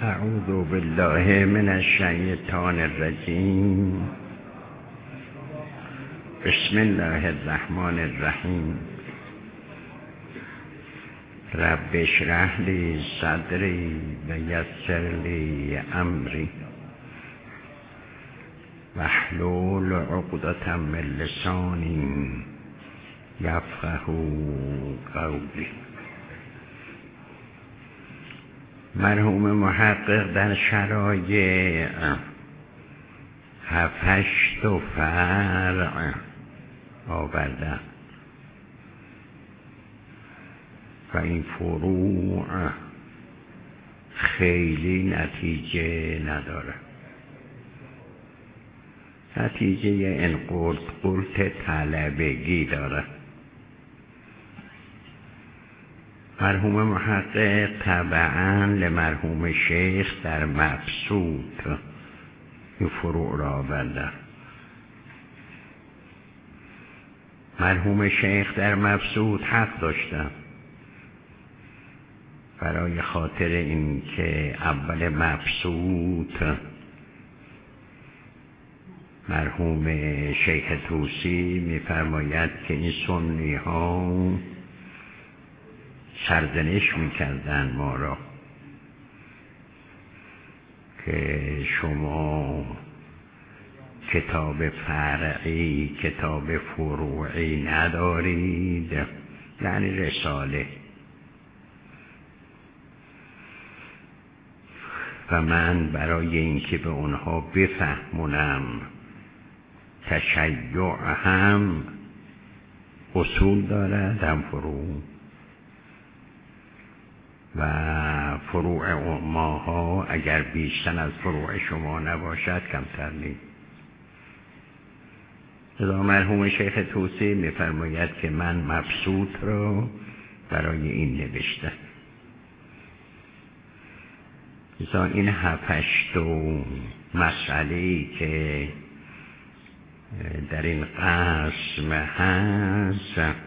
اعوذ بالله من الشیطان الرجیم. بسم الله الرحمن الرحیم. رب اشرح لی صدری و یسر لی امری واحلل عقدة من لسانی یفقهوا قولی. مرحوم محقق در شرایع 7-8 فرع آورده و این فروع خیلی نتیجه نداره. نتیجه این قلت طلبگی داره. مرحوم محقق طبعاً لمرحوم شیخ در مبسوط این فروع را آورده. مرحوم شیخ در مبسوط حق داشتن، برای خاطر این که اول مبسوط مرحوم شیخ طوسی می‌فرماید که این سنی ها سرزنش می‌کردن ما را که شما کتاب فرعی کتاب فروعی ندارید، یعنی رساله. و من برای اینکه به اونها بفهمونم تشیع هم اصول دارد هم فروع، و فروع ماها اگر بیشتر از فروع شما نباشد کمتر نیست. لذا مرحوم شیخ طوسی می‌فرماید که من مبسوط رو برای این نوشتم. لذا این 7-8 مسئله‌ای که در این قسم هست،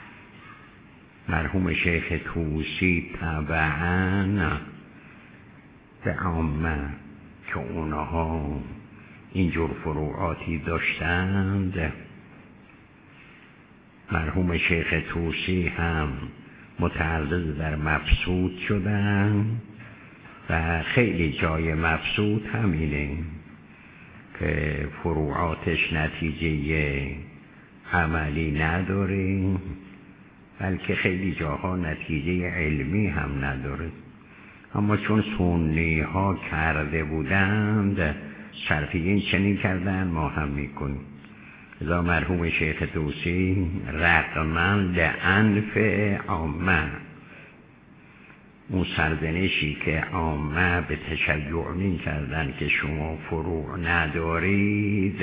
مرحوم شیخ طوسی طبعاً به عامه که اونها اینجور فروعاتی داشتند، مرحوم شیخ طوسی هم متعرض در مبسوط شدن و خیلی جای مبسوط همینه که فروعاتش نتیجه عملی نداره، بلکه خیلی جاها نتیجه علمی هم نداره. اما چون سنی ها کرده بودند، شرفیین چنین کردن، ما هم میکنیم. لذا مرحوم شیخ طوسی رغما لانف عامه، اون سرزنشی که عامه به تشیع می کردن که شما فروع ندارید،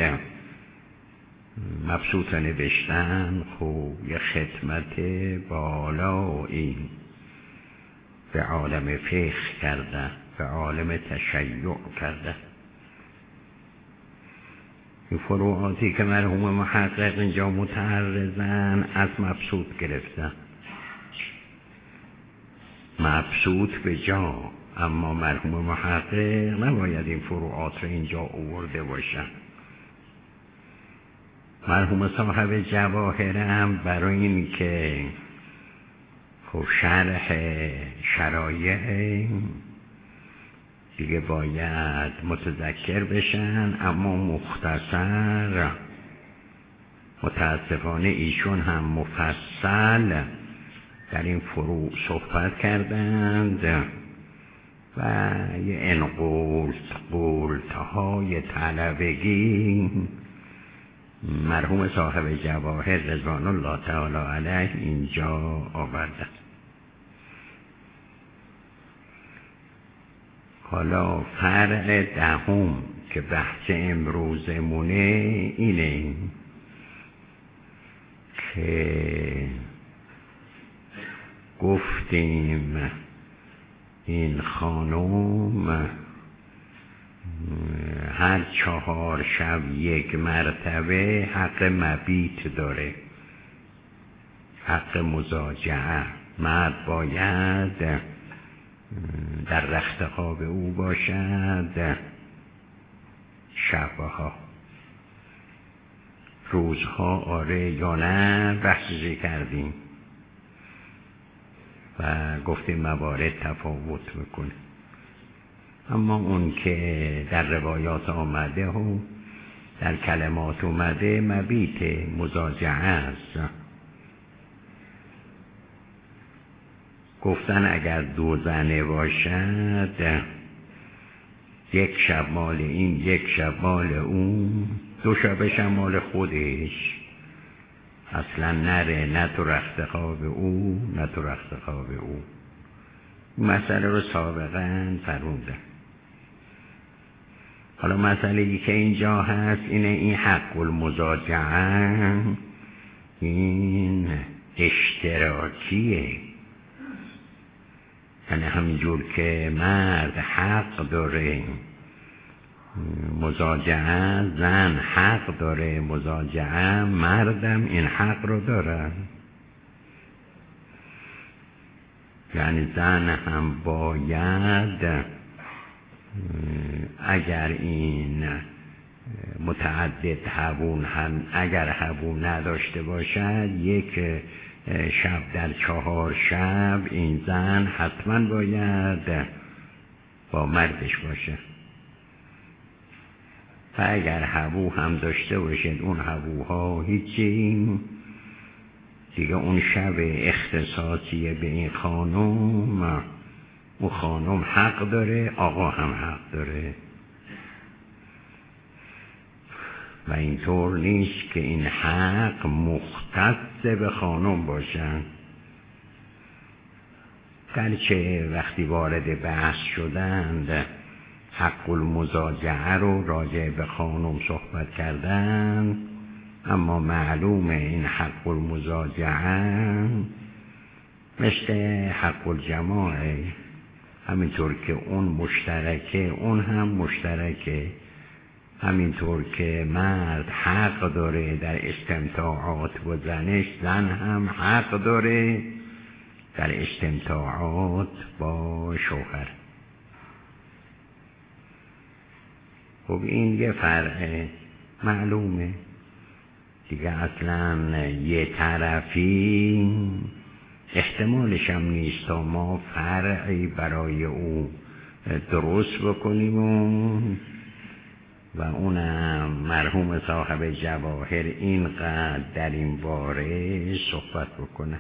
مبسوط نوشتن، خوب یه خدمت بالایی به عالم فقه کرده، به عالم تشیع کرده. این فروعاتی که مرحوم محقق اینجا متعرضن از مبسوط گرفتن، مبسوط به جا، اما مرحوم محقق نباید این فروعات رو اینجا آورده باشن. مرحوم صاحب جواهر هم برای این که خب شرح شرایع دیگه باید متذکر بشن، اما مختصر متاسفانه ایشون هم مفصل در این فروع صحبت کردند و یه انقلت‌های طلبگی مرحوم صاحب جواهر رضوان الله تعالی علیه اینجا آورده. حالا فرع دهم که بحث امروزمونه اینه که گفتیم این خانم هر 4 شب 1 مرتبه حق مبیت داره، حق مضاجعه. مرد باید در رخت خواب او باشد شبها. روزها آره یا نه بحثی کردیم و گفتیم موارد تفاوت میکنه، اما اون که در روایات آمده و در کلمات اومده مبیت مضاجعه است. گفتن اگر دو زنه باشد، یک شب مال این یک شب مال اون، دو شبش هم مال خودش، اصلا نره نه تو رخت خواب او نه تو رخت خواب او. این مسئله رو سابقا فرمودم. حالا مسئله ای که اینجا هست اینه، این حق المضاجعه این اشتراکیه، یعنی همینجور که مرد حق داره مضاجعه، زن حق داره مضاجعه، مردم این حق رو داره. یعنی زن هم باید اگر این متعدد هوون هم اگر هوون نداشته باشد، یک شب در 4 شب این زن حتما باید با مردش باشه. و اگر هوو هم داشته باشد، اون هووها هیچی دیگه، اون شب اختصاصی به این خانم، اون خانم حق داره، آقا هم حق داره. و اینطور نیست که این حق مختص به خانم باشن. گرچه وقتی وارد بحث شدند حق المضاجعه رو راجع به خانم صحبت کردن، اما معلومه این حق المضاجعه مثل حق الجماعه، همینطور که اون مشترکه اون هم مشترکه. همینطور که مرد حق داره در استمتاعات با زنش، زن هم حق داره در استمتاعات با شوهر. خب این یه فرق معلومه دیگه، اصلا یه طرفی احتمالش هم نیست تا ما فرعی برای او درست بکنیم و اونم مرحوم صاحب جواهر اینقدر در این باره صحبت بکنه.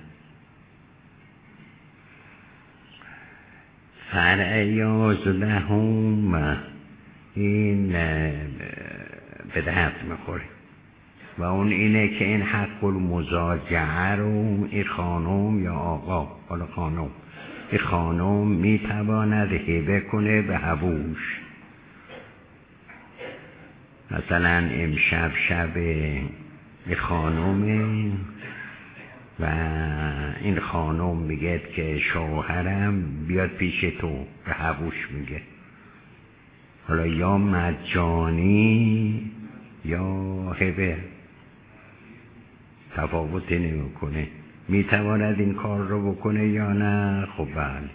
فرع 11 این به درد میخوره و اون اینه که این حق المضاجعه رو این خانم یا آقا، حالا خانم، این خانم میتواند هبه کنه به هووش. مثلا امشب شب این خانومه و این خانم میگه که شوهرم بیاد پیش تو، به هووش میگه، حالا یا مجانی یا هبه، تفاوتی نمیکنه. میتواند این کار رو بکنه یا نه؟ خب بله.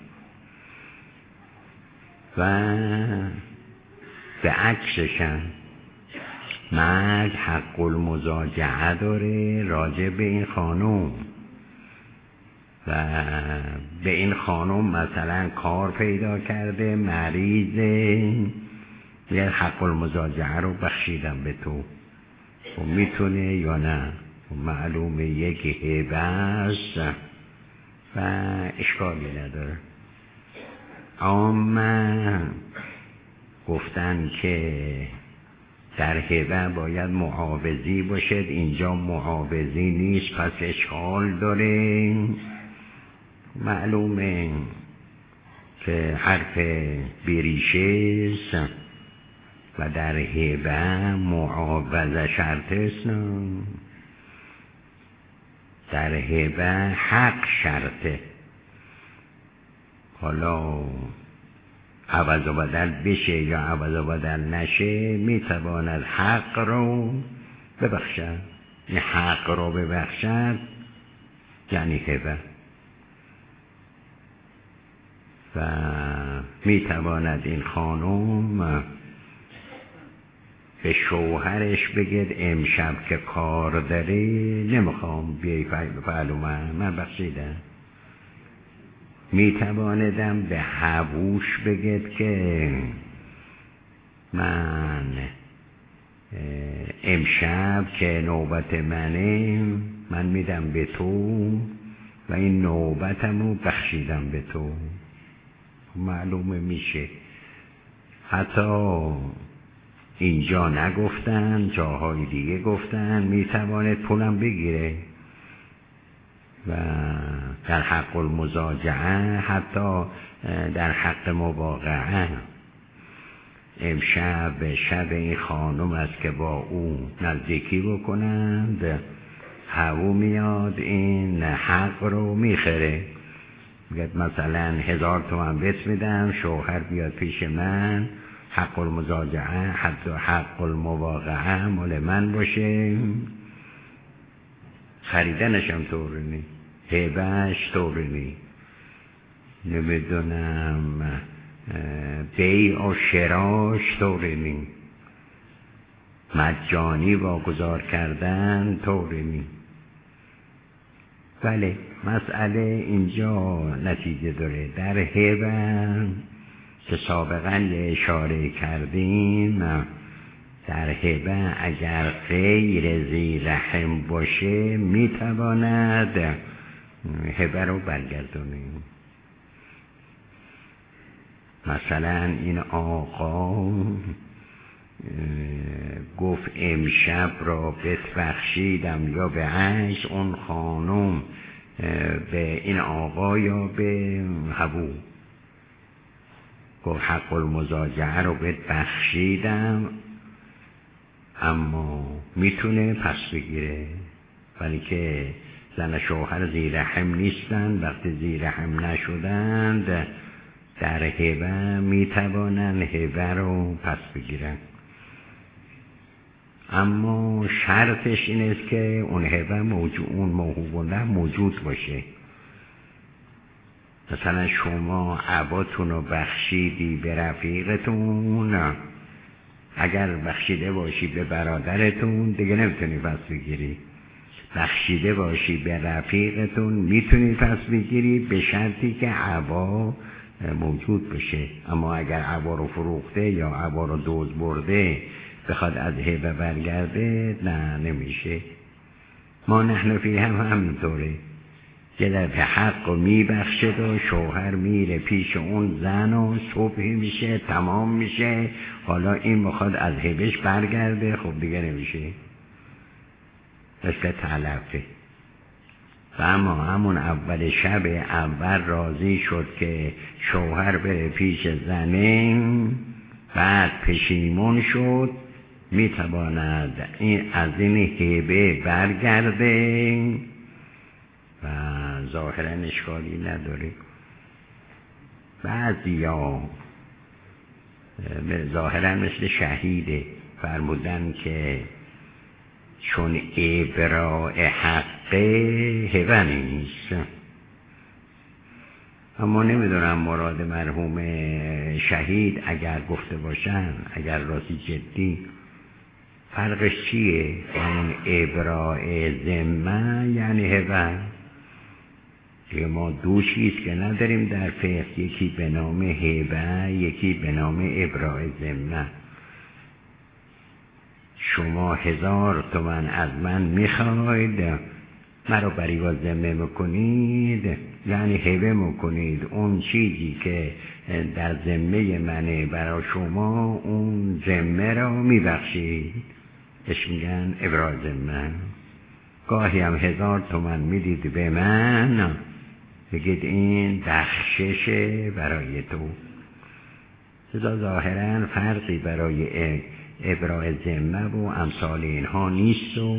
و به عکسشن مرد حق المضاجعه داره راجع به این خانم و به این خانم مثلا کار پیدا کرده، مریضه، یه حق المضاجعه رو بخشیدم به تو، و میتونه یا نه؟ معلومه یکی هبه است و اشکالی نداره. اما گفتن که در هبه باید معاوضی باشد، اینجا معاوضی نیست، پس اشکال داره. معلومه که حرف بیریشه است و در هبه معاوضه شرط است، در هبه حق شرطه. حالا عوض و بدل بشه یا عوض و بدل نشه، میتواند حق رو ببخشد. این حق رو ببخشد یعنی هبه. و میتواند این خانم به شوهرش بگید امشب که کار داری نمیخوام بیای پهلو من بخشیدم. میتواندم به حبوش بگید که من امشب که نوبت منه من میدم به تو و این نوبتمو بخشیدم به تو. معلومه میشه. حتی اینجا نگفتن، جاهای دیگه گفتن میتواند پولم بگیره و در حق المزاجعه، حتی در حق مواقعه امشب شب این خانم است که با او نزدیکی بکنند، هوو میاد این حق رو میخره. میگه مثلا 1000 تومن بهت میدم شوهر بیاد پیش من، حق المزاجعه حتی حق المواقعه مال من باشه. خریدنشم طوری نی، هبهش طوری نی، نمیدونم بیع و شراش طوری نی، مجانی واگذار کردن طوری نی. بله مسئله اینجا نتیجه داره. در هبه که سابقا یه اشاره کردیم، در هبه اگر غیر ذی رحم باشه میتواند هبه رو برگردونیم. مثلا این آقا گفت امشب را بتبخشیدم یا به عکس اون خانم به این آقا یا به هبو گفت حق المزاجعه رو بتبخشیدم، اما میتونه پس بگیره، ولی که زن شوهر ذی رحم نیستن. وقتی ذی رحم نشدند در هبه میتوانند هبه رو پس بگیرن، اما شرطش این است که اون هبه موجود، اون موهوب موجود باشه. مثلا شما عباتون رو بخشیدی به رفیقتون، اگر بخشیده باشی به برادرتون دیگه نمیتونی پس بگیری. بخشیده باشی به رفیقتون میتونی پس بگیری به شرطی که عبا موجود بشه. اما اگر عبا رو فروخته یا عبا رو دزد برده بخواد از هبه برگرده، نه نمیشه. ما نحنفی هم همینطوره. یه دفعه حق رو میبخشه و شوهر میره پیش اون زن و صبحی میشه تمام میشه، حالا این میخواد از هبهش برگرده، خب دیگه نمیشه، مثل تلفه. و اما همون اول شب اول راضی شد که شوهر بره پیش زنه، بعد پشیمون شد، میتواند از این هبه برگرده و ظاهرا اشکالی نداره. بعضیا ظاهرا مثل شهیده فرمودن که چون ابراء حق هبه نیست. اما نمیدونم مراد مرحوم شهید اگر گفته باشن، اگر راستی جدی، فرقش چیه؟ اون ابراء ذمه یعنی هبه. که ما دو چیز که نداریم در فقه، یکی به نام هبه، یکی به نام ابراء ذمه. شما 1000 تومن از من میخواید، مرا بریوا ذمه میکنید، یعنی هبه میکنید اون چیزی که در ذمه منه برای شما، اون ذمه را میبخشید، اش میگن ابراء ذمه. گاهی هم 1000 تومن میدید به من، بگید این بخشش برای تو. ظاهرا فرقی برای ابراء ذمه و امثال اینها نیست و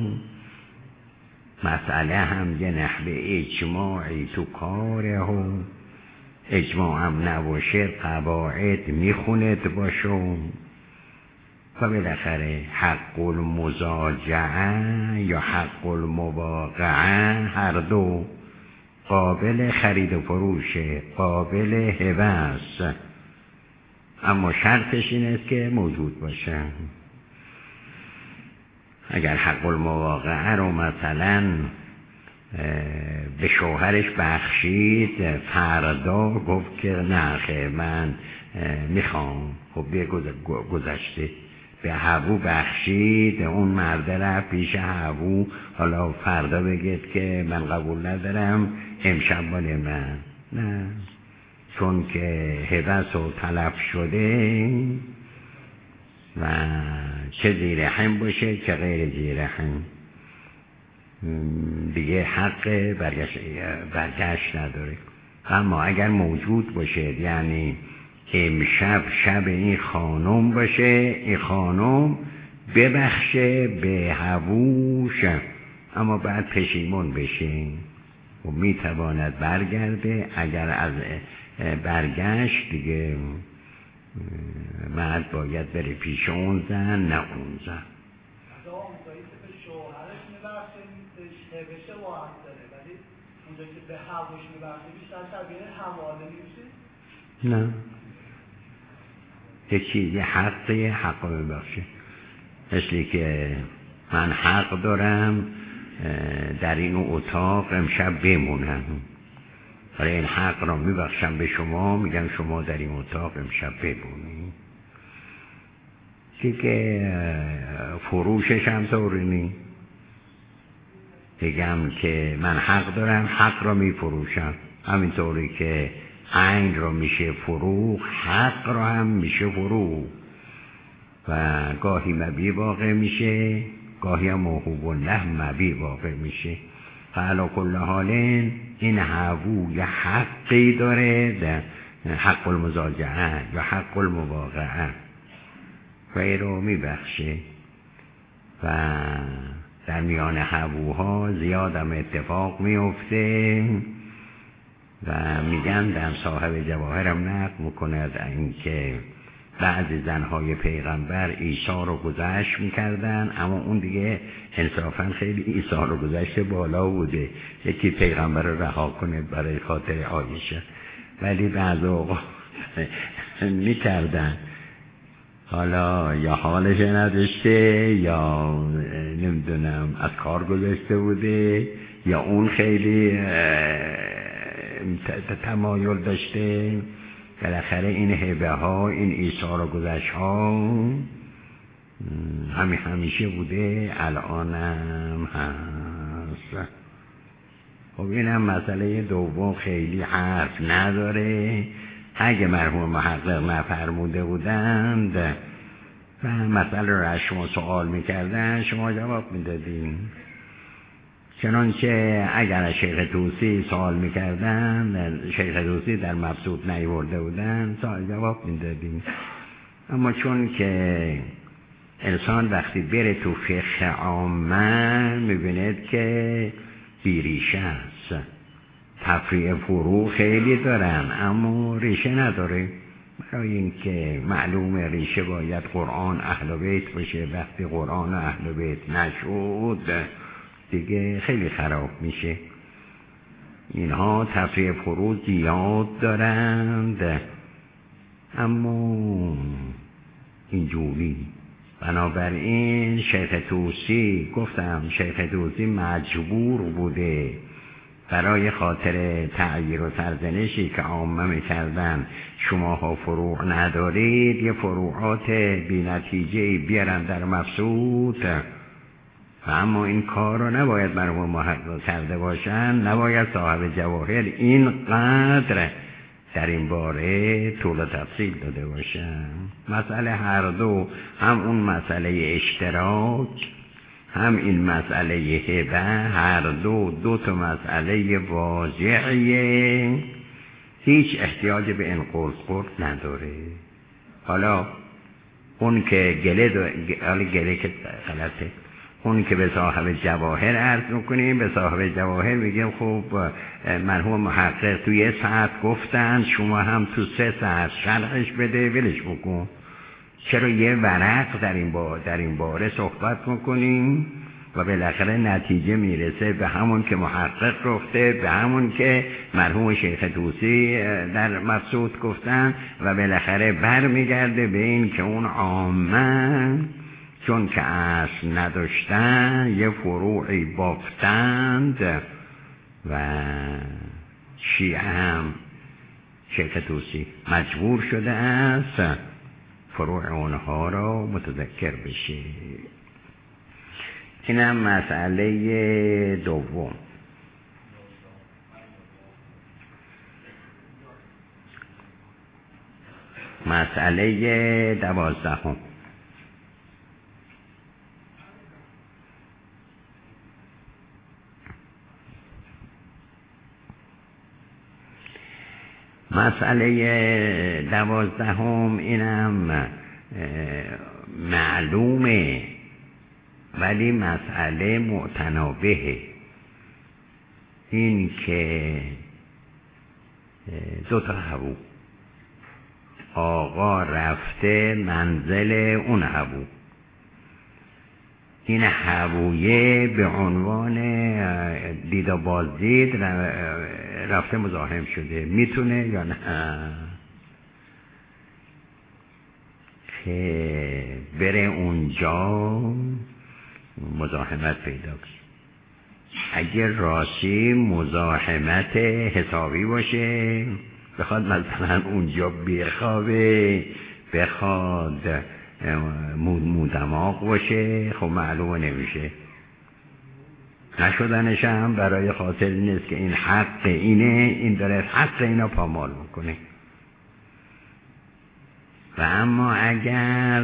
مسئله هم یه نحوه اجماعی تو کاره و اجماع هم نباشه قواعد میخوند باشو. و بالاخره حق المزاجعه یا حق المواقعه هر دو قابل خرید و فروشه، قابل هبه است. اما شرطش این است که موجود باشه. اگر حق المواقعه رو مثلا به شوهرش بخشید، فردا گفت که نه خیر من میخوام، خب بیا گذشته. به هوو بخشید، اون مرده رفت پیش هوو، حالا فردا بگید که من قبول ندارم، امشب مال من. نه، چون که هوس و تلف شده و چه زیر رحم باشه چه غیر زیر رحم، دیگه حق برگشت نداره. اما اگر موجود باشه، یعنی امشب شب این خانم باشه، این خانم ببخشه به هووش، اما بعد پشیمون بشه و میتواند برگرده. اگر از برگشت دیگه مرد باید بره پیش اون زن، نه اون زن. بشه واحد داره، ولی اونجا که به هووش میبخشه بیشتر شبیه حواله میشه. نه، یه چیزی حق رو میبخشه. مثلی که من حق دارم در این اتاق امشب بمونم، برای این حق را میبخشم به شما، میگم شما در این اتاق امشب بمونی. که فروشش هم طوری نی، بگم که من حق دارم، حق را میفروشم، همینطوری که عین را میشه فروخ، حق را هم میشه فروخ و گاهی مبی واقع میشه، گاهی هم موهوب الله مبی واقع میشه. علی کل حال این هوو یه حقی داره، حق المزاجعه یا حق المواقعه و این رو میبخشه. و در میان هووها زیادم اتفاق میفته و میگن در صاحب جواهرم نقل میکند اینکه بعضی زنهای پیغمبر عیسی رو گذشت میکردن، اما اون دیگه انصافا خیلی عیسی رو گذشت بالا بوده، یکی پیغمبر رو رها کنه برای خاطر عایشه، ولی بعض اوقات میکردن، حالا یا حالش نداشته یا نمیدونم از کار گذاشته بوده یا اون خیلی تمایل داشته. بالاخره این هبه ها، این ایثار و گذشت ها همیشه بوده، الانم هست. خب اینم مسئله دوم خیلی حرف نداره. اگه مرحوم محقق نفرموده بودند و مسئله رو از شما سوال میکردن، شما جواب میدادین. چنانچه اگر از شیخ طوسی سوال میکردن، شیخ طوسی در مبسوط نیورده بودن، جواب میدادیم. اما چون که انسان وقتی بره تو فقه عامه میبیند که بیریشه است، تفریع فرو خیلی دارن اما ریشه نداره. برای اینکه معلوم ریشه باید قرآن اهل بیت باشه، وقتی قرآن اهل بیت نشد دیگه خیلی خراب میشه. اینها تفریع فرو زیاد دارند اما اینجوری. بنابراین شیخ طوسی، گفتم شیخ طوسی مجبور بوده برای خاطر تعییر و سرزنشی که عامه میکردن شماها فروع ندارید، یه فروعات بی نتیجه بیارن در مبسوط. اما این کار رو نباید مرحوم محقق کرده باشن، نباید صاحب جواهر اینقدر در این باره طول و تفصیل داده باشن. مسئله هر دو، هم اون مسئله اشتراک هم این مسئله هبه، هر دو تا مسئله واضحیه، هیچ احتیاج به انقلق نداره. حالا اون که گله که غلطه، اون که به صاحب جواهر عرض میکنیم، به صاحب جواهر میگیم خب مرحوم محقق تو 1 ساعت گفتن، شما هم تو 3 ساعت شرحش بده، ولش بکن. چرا یه ورق در این باره صحبت میکنیم و بالاخره نتیجه میرسه به همون که محقق گفته، به همون که مرحوم شیخ طوسی در مقصود گفتن و بالاخره بر میگرده به این که اون عامه چون که اصل نداشتن یه فروعی بافتند و شیعه هم شیخ طوسی مجبور شده است فروع اونها را متذکر بشه. اینم مسئله دوم. مسئله 12. مسئله 12 اینم معلومه ولی مسئله معتنابهه. این که دو تا هوو، آقا رفته منزل اون هوو، این هوویه به عنوان دید و بازدید رفته مزاحم شده، میتونه یا نه که بره اونجا مزاحمت پیدا کنه؟ اگر راستی مزاحمت حسابی باشه، بخواد مثلا اونجا بخوابه، بخواد مودماغ باشه، خب معلومه نمیشه. نشدنش هم برای خاطر نیست که این حق اینه، این داره حق اینا پامال میکنه. و اما اگر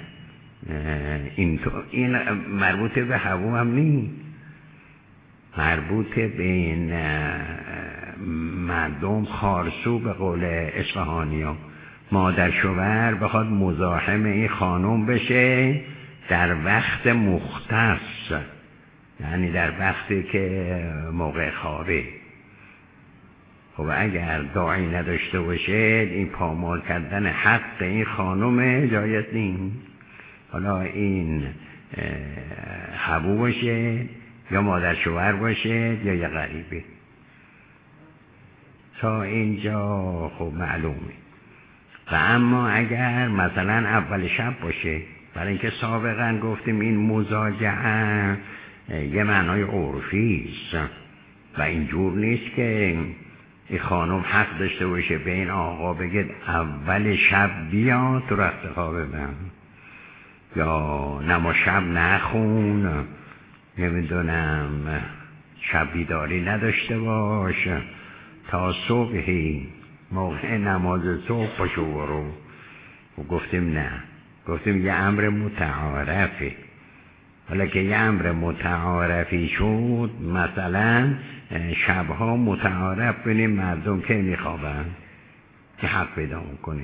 این مربوط به هوو هم نیست، مربوط به این مردم خارسو به قول اصفهانی ها، مادر شوهر بخواد مزاحم این خانم بشه در وقت مختص، یعنی در وقتی که موقع خوابه. خب اگر داعی نداشته باشه این پامال کردن حق این خانم جایز نیست. حالا این هوو باشه یا مادر شوهر باشه یا یه غریبه، تا اینجا خب معلومه. و اما اگر مثلا اول شب باشه، برای اینکه سابقا گفتیم این مزاجعه یه معنای عرفی است و اینجور نیست که این خانم حق داشته باشه به این آقا بگه اول شب بیا تو رخت خواب من، یا نما شب نخون، نمیدونم شب بیداری نداشته باش تا صبحی، موقع نماز صبح پاشو برو. و گفتیم نه، گفتیم یه امر متعارفه. حالا که یه امر متعارفی شد، مثلا شبها متعارف بینیم مردم که میخوابن که حق پیدا میکنه،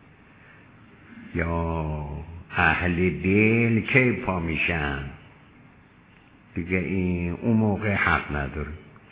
یا اهل دل که پا میشن دیگه، این اون موقع حق نداره.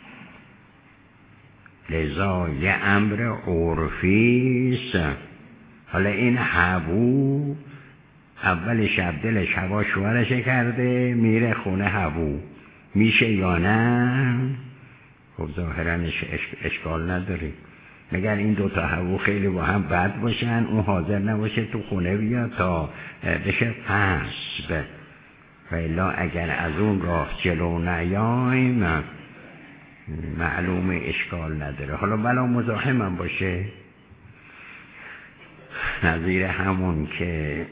لذا یه امر عرفیست. حالا این هوو اول شب دلش هوا شوهرش کرده، میره خونه هوو، میشه یا نه؟ خب ظاهرا اشکال نداره. مگر این دوتا هوو خیلی با هم بد باشن، اون حاضر نباشه تو خونه بیاد تا بشه غصب، و الا اگر از اون راه جلو نیایم معلومه اشکال نداره. حالا بلا مزاحم هم باشه، نظیر همون که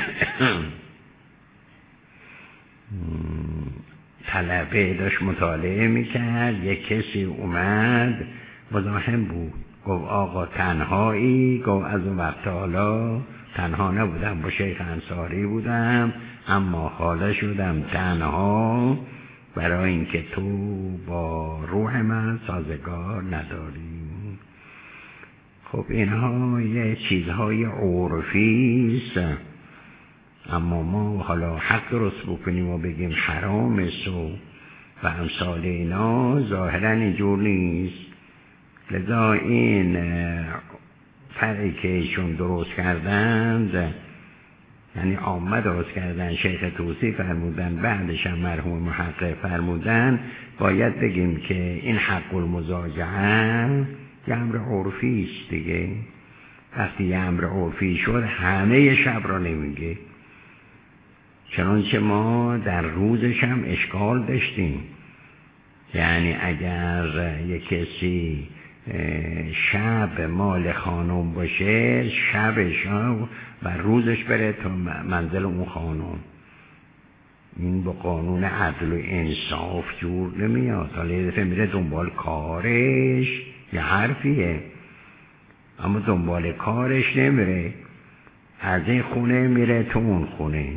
طلبه داشت مطالعه میکرد، یک کسی اومد مزاحم بود، گفت آقا تنهایی؟ گفت از اون وقت حالا تنها نبودم، با شیخ انصاری بودم، اما حالا شدم تنها برای اینکه تو با روح من سازگار نداری. خب اینها یه چیزهای عرفیست، اما ما حالا حق درست بکنیم و بگیم حرام و امثال اینا ظاهرا اینجور نیست. لذا این فرقی که ایشون درست کردند یعنی عامه درست کردن، شیخ طوسی فرمودن، بعدش هم مرحوم محقق فرمودن، باید بگیم که این حق المضاجعه یه امر عرفی است دیگه. وقتی یه امر عرفی شد همه شب را نمیگه، چنانچه ما در روزش هم اشکال داشتیم. یعنی اگر یک کسی شب مال خانم باشه، شبش و روزش بره تا منزل اون خانم، این با قانون عدل و انصاف جور نمیاد. حالا یه دفعه میره دنبال کارش، یه حرفیه، اما دنبال کارش نمیره، از این خونه میره تو اون خونه.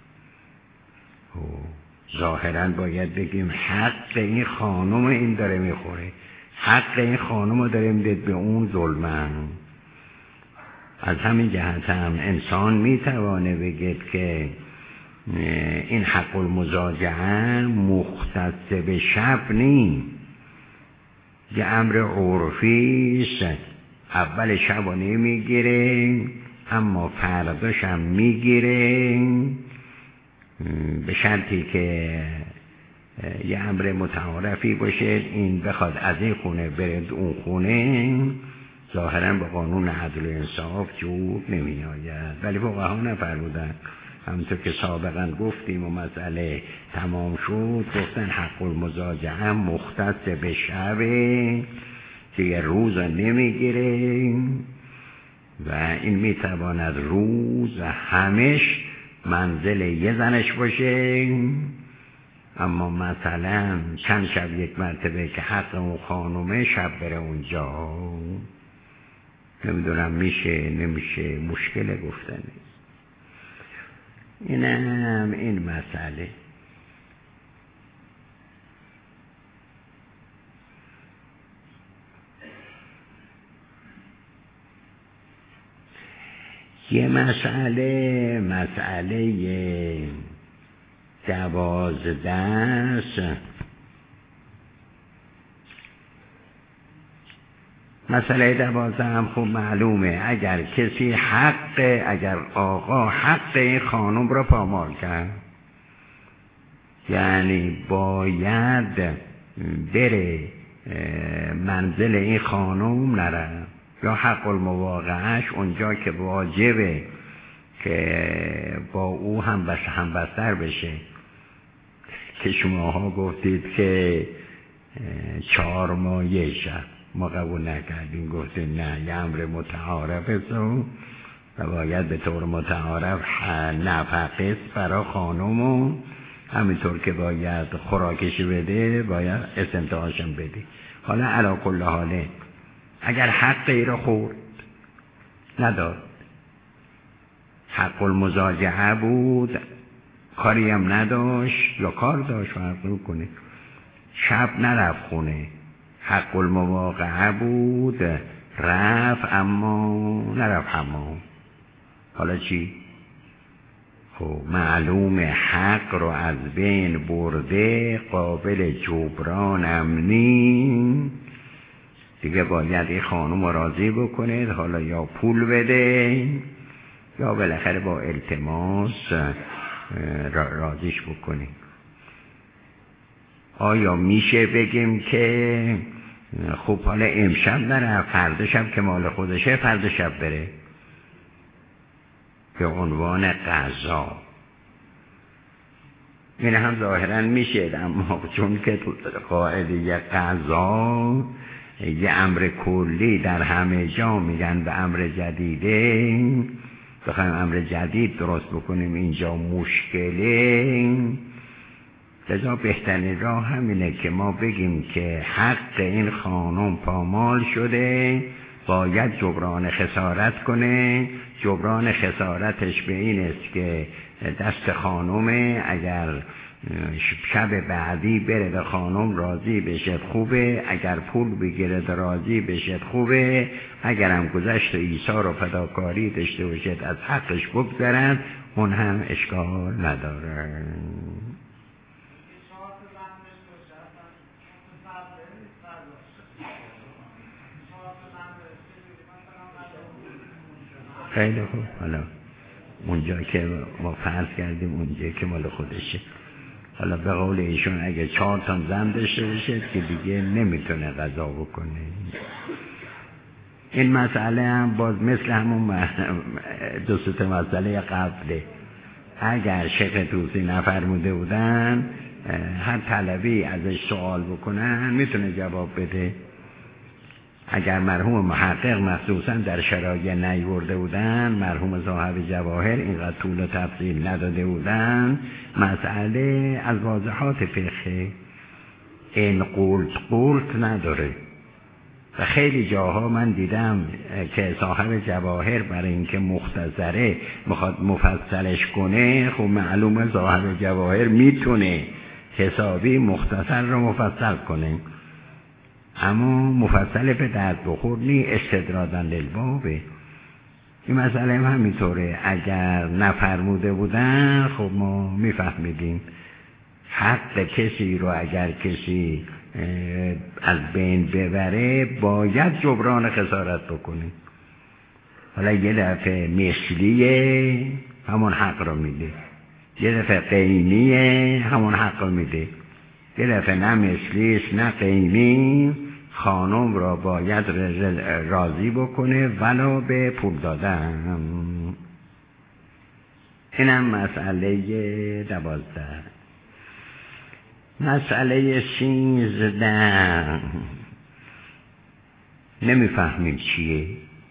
ظاهرا باید بگیم حق این خانم این داره میخوره، حق این خانم رو داره میده به اون ظلمن. از همین جهت هم انسان میتوانه بگه که این حق المضاجعه مختص به شب نیم، یه امر عرفی است. اول شب رو نمیگیره اما فرداش هم میگیره، به شرطی که یه امر متعارفی باشه، این بخواد از این خونه بره اون خونه، ظاهرا به قانون عدل و انصاف جور نمی آید. ولی فقها نفرمودن، همونطور که سابقا گفتیم و مسئله تمام شد، گفتن حق المضاجعه مختص به شبه، دیگه روز نمیگیره و این میتواند روز همش منزل یه زنش باشه، اما مثلا چند شب یک مرتبه که حق اون خانومه شب بره اونجا. نمیدونم میشه نمیشه، مشکل گفتنه. اینم این مسئله. یه مسئله 12 است. مسئله 12 هم خوب معلومه. اگر کسی اگر آقا حق این خانم را پامال کرد، یعنی باید بره منزل این خانم نره، یا حق المواقعش اونجا که واجبه که با او هم بستر بشه، که شماها گفتید که 4 ماه یه شب، ما قبول نکردیم، گفتیم نه، یه امر متعارفه و باید به طور متعارف نفقه برای خانم، همینطور که باید خوراکش بده باید استمتاعشم بده. حالا علی کل حاله اگر حق ای را خورد نداد، حق المضاجعه بود، کاری هم نداشت یا کار داشت فرق کنه، شب نرفت خونه، حق المواقعه بود، رفت اما نرفت حمام، حالا چی؟ خب معلوم حق رو از بین برده، قابل جبران امنی، دیگه باید این خانم راضی بکنید، حالا یا پول بده یا بالاخره با التماس راضیش بکنید. آیا میشه بگیم که خب حالا امشب نره، فردا شب که مال خودشه فردا شب بره به عنوان قضا؟ این هم ظاهرا میشه، اما چون که قاعده قضا یه امر کلی در همه جا میگن به امر جدیده، بخوایم امر جدید درست بکنیم اینجا مشکله، لذا بهترین راه همینه که ما بگیم که حق این خانم پامال شده، باید جبران خسارت کنه. جبران خسارتش به این است که دست خانومه، اگر شب بعدی بره به خانم راضی بشه خوبه، اگر پول بگیره راضی بشه خوبه، اگر هم گذشت ایثار و فداکاری داشته باشد از حقش بگذرن، اون هم اشکال نداره. خیلی خوب. حالا اونجا که ما فرض کردیم اونجا که مال خودشه. حالا به قول ایشون اگه 4 تا زن داشته باشه که دیگه نمیتونه قضا بکنه. این مسئله هم باز مثل همون 2-3 مسئله قبله. اگر شیخ طوسی نفرموده بودن هر طلبی ازش سوال بکنن میتونه جواب بده. اگر مرحوم محقق مخصوصا در شرایع نیورده بودن، مرحوم صاحب جواهر اینقدر طول و تفصیل نداده بودن، مسئله از واضحات فقه این قولت نداره. و خیلی جاها من دیدم که صاحب جواهر برای اینکه مختصره میخواد مفصلش کنه، خب معلومه صاحب جواهر میتونه حسابی مختصر رو مفصل کنه، اما مفصل به درد بخور نی، استدرادن للبابه. این مسئله هم همینطوره. اگر نفرموده بودن خب ما میفهمیدیم حق کسی رو اگر کسی از بین ببره باید جبران خسارت بکنه. حالا یه دفعه مثلیه همون حق رو میده، یه دفعه قیمیه همون حق رو میده، یه دفعه نه مثلیست نه قیمی، خانم را باید راضی بکنه ولو به پول دادن. اینم مسئله 12. مسئله 13 نمیفهمیم چیه،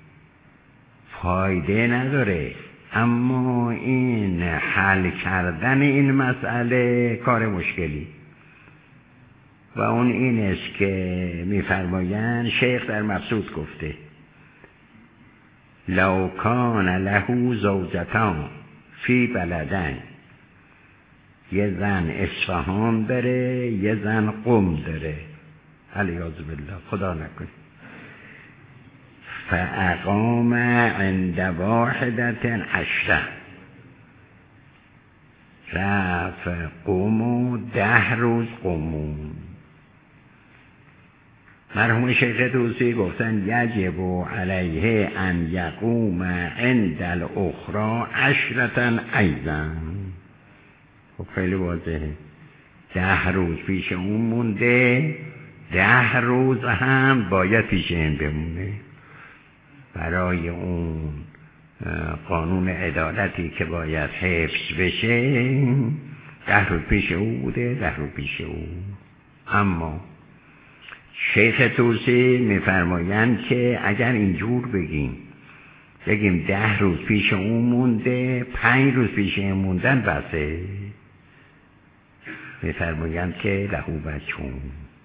فایده نداره، اما این حل کردن این مسئله کار مشکلی. و اون این است که میفرمایند شیخ در مقصود گفته لو کان له زوجتان فی بلدن، یه زن اصفهان داره یه زن قم داره، علیاذ بالله خدا نکنه، فاقام عند واحدة 10، رفت قم و 10 روز قمون. مرحوم شیخ طوسی گفتن یجب علیه ان یقوم عند الاخرى 10 ایضا. خب خیلی واضحه، 10 روز پیش اون مونده، 10 روز هم باید پیش این بمونه. برای اون قانون عدالتی که باید حفظ بشه 10 روز پیش او بوده، 10 روز پیش او. اما شیخ طوسی میفرمایند که اگر اینجور بگیم 10 روز پیش اون مونده، 5 روز پیش این موندن بسه. میفرمایند که لهو بچون.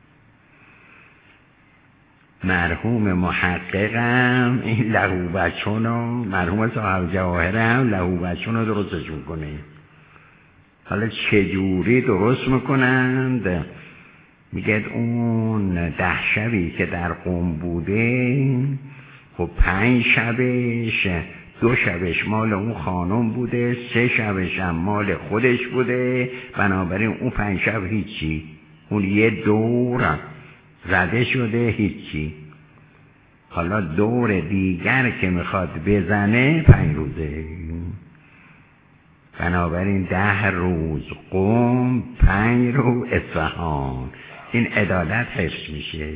مرحوم محققم این لهو بچون رو، مرحوم صاحب جواهرم لهو بچون رو درستش میکنه. حالا چجوری درست میکنند؟ میگه اون 10 شبی که در قم بوده، خب 5 شبش 2 شبش مال اون خانم بوده، 3 شبش هم مال خودش بوده، بنابراین اون 5 شب هیچی، اون یه دور زده شده هیچی. حالا دور دیگر که میخواد بزنه 5 روزه، بنابراین 10 روز قم، 5 روز اصفهان. این عدالت حفظ میشه.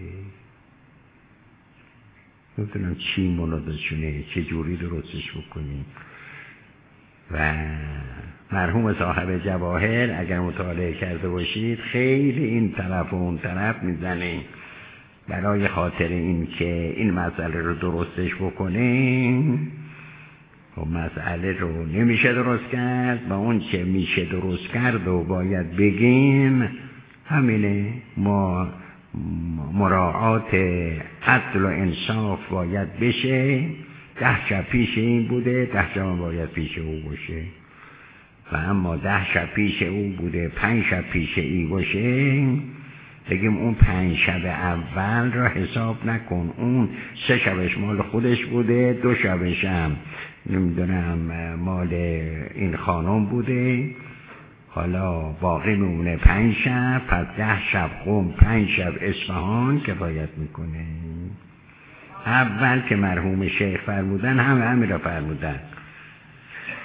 نمیدونم چی منادشونه، چه جوری درستش بکنیم. و مرحوم صاحب جواهر اگر مطالعه کرده باشید خیلی این طرف و اون طرف میزنه برای خاطر این که این مسئله رو درستش بکنه. و مسئله رو نمیشه درست کرد و اون که میشه درست کرد و باید بگیم همینه. ما مراعات عدل و انصاف باید بشه. 10 شب پیش این بوده، 10 شب باید پیش او باشه. و اما 10 شب پیش او بوده، 5 شب پیش ای باشه، بگیم اون 5 شب اول را حساب نکن، اون 3 شبش مال خودش بوده، 2 شبش هم نمیدونم مال این خانم بوده، حالا باقی میمونه 5 شب، پس 10 شب قم، 5 شب اصفهان کفایت میکنه. اول که مرحوم شیخ فرمودن همین را فرمودن.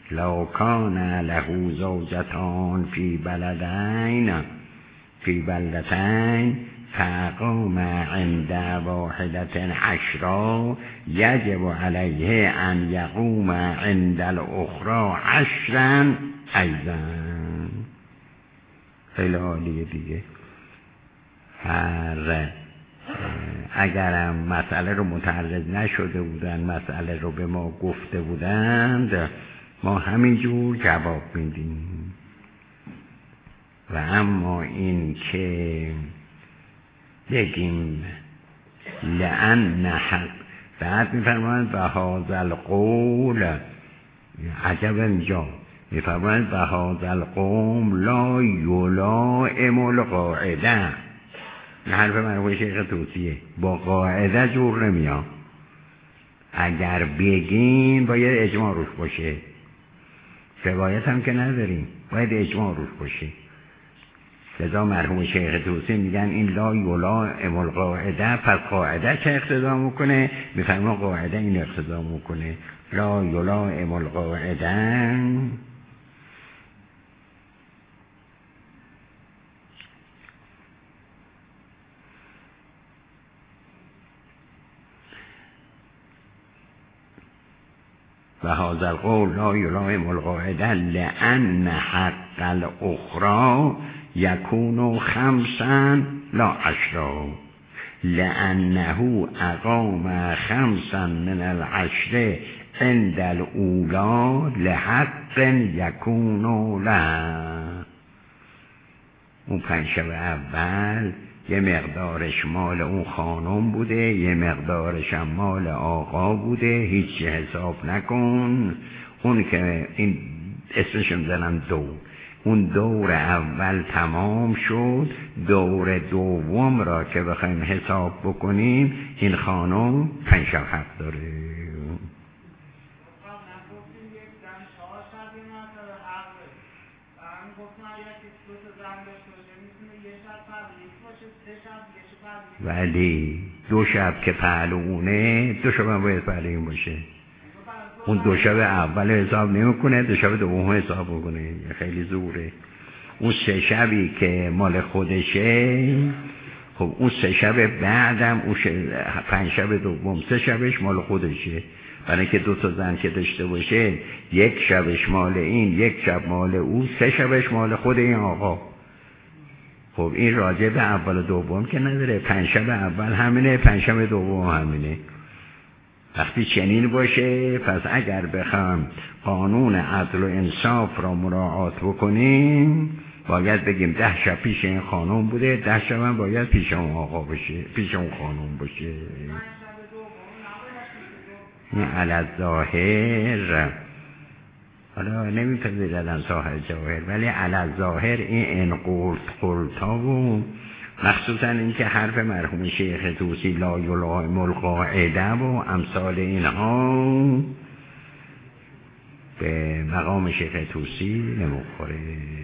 لو کان له زوجتان فی بلدتین فاقام عند واحدة 10 یجب علیه ان یقوم عند الاخرى 10 ایضا. خیلی عالیه دیگه. اگرم مسئله رو متعرض نشده بودن، مسئله رو به ما گفته بودند، ما همینجور جواب میدیم. و اما این که بگیم لأن حق، بعد میفرمایند به هذا القول، عجب اینجا میفرمایند به هذا القوم لا یلائم القاعده. این حرف مرحوم شیخ طوسیه، با قاعده جور نمیاد. اگر بگین باید اجماع روش باشه، روایت هم که نداریم، باید اجماع روش باشه. لذا مرحوم شیخ طوسی میگن این لا یلائم القاعده، پس قاعده چه اقتضا میکنه؟ میفرما قاعده این اقتضا میکنه لا یلائم القاعده. و هذا القول لا یلائم القاعده لأن حق الاخرى یکون 5 لا 10 لأنه اقام 5 من 10 عند الاولی لحق یکون له. اون 5 شب اول یه مقدارش مال اون خانم بوده، یه مقدارش هم مال آقا بوده، هیچی حساب نکن. اون که این اسمش میزنن دور، اون دور اول تمام شد، دور دوم را که بخوایم حساب بکنیم این خانم 5 شب حق داره. ولی 2 شب که پهلوونه 2 شب هم باید پهلوون باشه. اون 2 شب اول حساب نمیکنه، 2 شب دوم حساب میکنه، خیلی زوره. اون 3 شبی که مال خودشه، خب اون 3 شب بعدم اون 5 شب دوم 3 شبش مال خودشه. برای که 2 تا زن که داشته باشه، 1 شبش مال این، 1 شب مال او، 3 شبش مال خود این آقا. خب این راجع به اول و دوم که نداره، 5 شب اول همینه، 5 شب دوم همینه. وقتی چنین باشه، پس اگر بخوام قانون عدل و انصاف را مراعات بکنیم، باید بگیم 10 شب پیش این خانم بوده، 10 شب هم باید پیش اون آقا باشه، پیش اون خانم باشه. این علی ظاهر، حالا نمیپذیردن صاحب جواهر، ولی علی ظاهر این قلتا و مخصوصا این که حرف مرحوم شیخ طوسی لا یلائم القاعده و امثال اینها به مقام شیخ طوسی نمیخوره.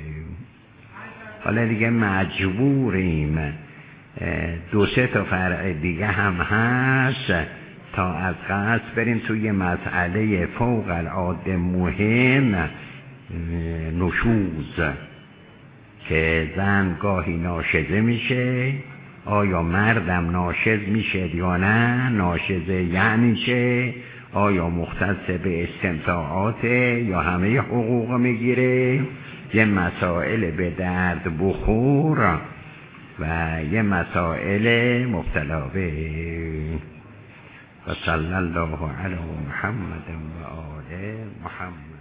حالا دیگه مجبوریم 2-3 تا فرع دیگه هم هست تا از قصد بریم توی مسئله فوق العاده مهم، نشوز، که زن گاهی ناشزه میشه، آیا مردم ناشز میشه یا نه، ناشزه یعنی چه، آیا مختص به استمتاعات یا همه حقوق میگیره، یه مسائل به درد بخور و یه مسائل مبتلا به. و صلی الله علی محمد و آل محمد.